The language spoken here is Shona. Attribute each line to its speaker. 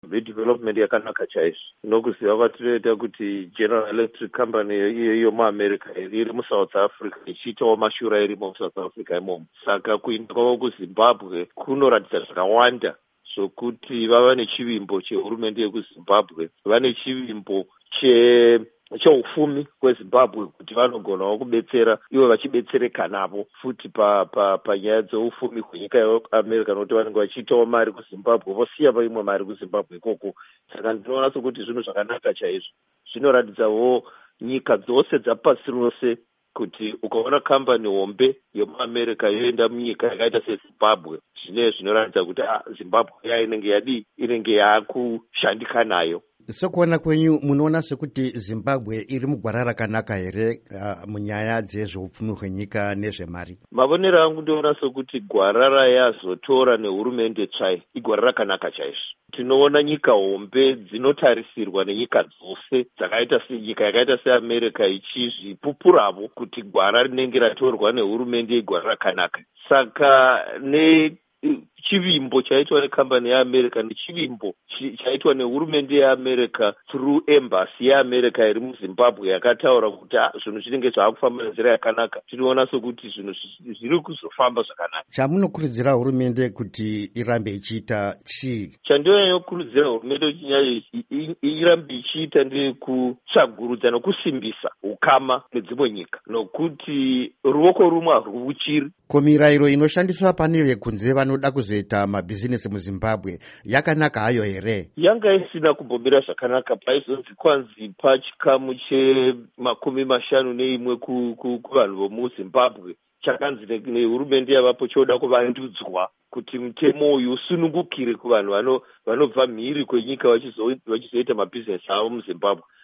Speaker 1: Development yakanaka chaizvo. Nokuziva kwatinoita kuti General Electric Company iyo muAmerica iri muSouth Africa ichiitawo mashura irimo muSouth Africa imomo. Saka kuinda kwavo kuZimbabwe kunoratidza zvakawanda zvokuti vava nechivimbo chehurumende yekuZimbabwe, vane chivimbo cheufumi kweZimbabwe kuti vanogonawo kubetsera ivo vachibetsereka navo futi panyaya dzeufumi hwenyika yeAmerica, nokuti vanenge vachiitawo mari kuZimbabwe vosiya vaimwe mari kuZimbabwe ikoko. Saka ndinoona sokuti zvinhu zvakanaka chaizvo. Zvinoratidzawo nyika dzose dzapasi rose kuti ukaona kambani hombe yemuAmerica yoenda munyika yakaita seZimbabwe, zvinoratidza kuti Zimbabwe inenge yaakushandika nayo.
Speaker 2: Sekuona kwenyu munoona sekuti Zimbabwe iri mugwara rakanaka here munyaya dzezveupfumi hwenyika nezvemari?
Speaker 1: Mavonero angu ndoona sekuti gwara rayazotora nehurumende tsvai igwara rakanaka chaizvo. Tinoona nyika hombe dzinotarisirwa nenyika dzose dzakaita senyika yakaita seAmerica ichizvipupuravo kuti gwara rinenge ratorwa nehurumende igwara rakanaka. Saka chivimbo chaitwa nekambani yeAmerica nechivimbo chaitwa nehurumende yeAmerica through embassy yeAmerica iri muZimbabwe yakataura kuti zvinhu zvinenge zvakufamba nenzira yakanaka. Tinoona sokuti zvinhu zviri kuzofamba zvakanaka.
Speaker 2: Chamunokurudzira hurumende kuti irambe ichiita chii?
Speaker 1: Chandinokurudzira hurumende kuti irambe ichiita ndekutsvagurudza nokusimbisa ukama nedzimwe nyika, nokuti ruoko rumwe haruchiri.
Speaker 2: Ko mirayiro inoshandiswa pane vekunze vanoda kuzoita mabhizinesi muZimbabwe yakanaka hayo here? Yanga
Speaker 1: isina kumbomira zvakanaka. Paizonzi kwanzi pachikamu che51 kuvanhu vomuZimbabwe chakanzi nehurumende yavapo choda kuvandudzwa kuti mutemo uyu usunungukire kuvanhu vanobva mhiri kwenyika vachizoita mabhizinesi avo muZimbabwe.